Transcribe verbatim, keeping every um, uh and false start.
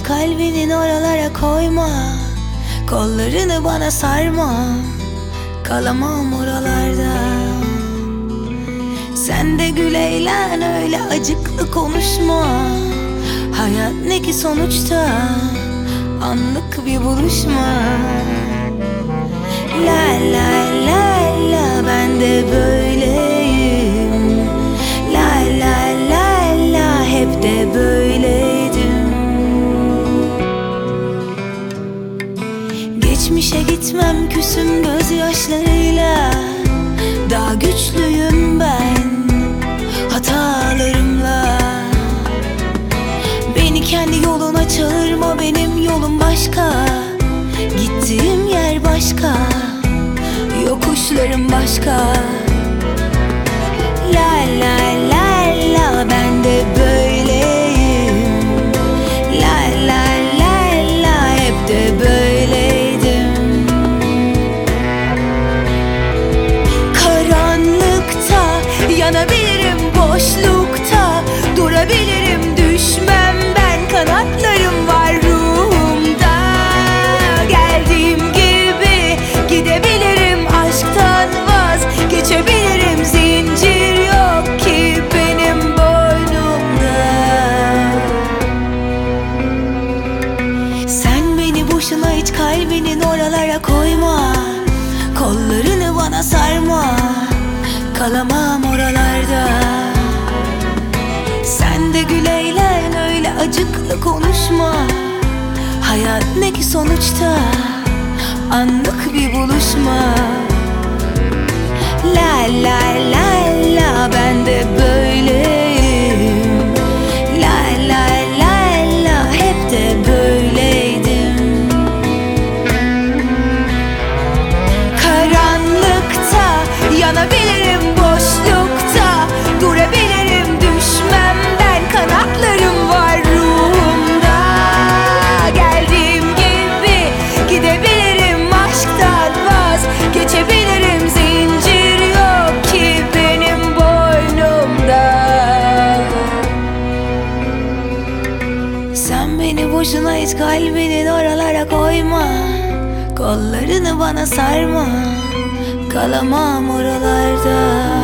hiç kalbinin oralara koyma. Kollarını bana sarma, kalamam oralarda. Sen de gül eğlen, öyle acıklı konuşma. Hayat ne ki sonuçta, anlık bir buluşma. La la la la, ben de böyleyim. La la la la, hep de böyleydim. Geçmişe gitmem, küsüm gözyaşlarıyla. Daha güçlüyüm ben hatalarımla. Beni kendi yoluna çağırma, benim yolum başka. Gittiğim yer başka, yokuşlarım başka. La la la la, ben de böyleyim. La la la la, hep de böyleydim. Karanlıkta yanabilirim, boşlukta durabilirim. Düşmem ben, kanatlarım var ruhumda. Geldiğim gibi gidebilirim, aşktan vazgeçebilirim. Zincir yok ki benim boynumda. Sen beni boşuna hiç kalbinin oralara koyma. Kollarını bana sarma, kalamam oralarda. Sen de gül eğlen, öyle acıklı konuşma. Hayat ne ki sonuçta, anlık bir buluşma. La la la la, ben de böyleyim. La la la la, hep de böyleydim. Karanlıkta yanabilirim, boşlukta durabilirim. Düşmem ben, kanatlarım var ruhumda. Geldiğim gibi gidebilirim, aşktan vazgeçebilirim. Zincir yok ki benim boynumda. Sen beni boşuna hiç kalbinin oralara koyma. Kollarını bana sarma, kalamam oralarda.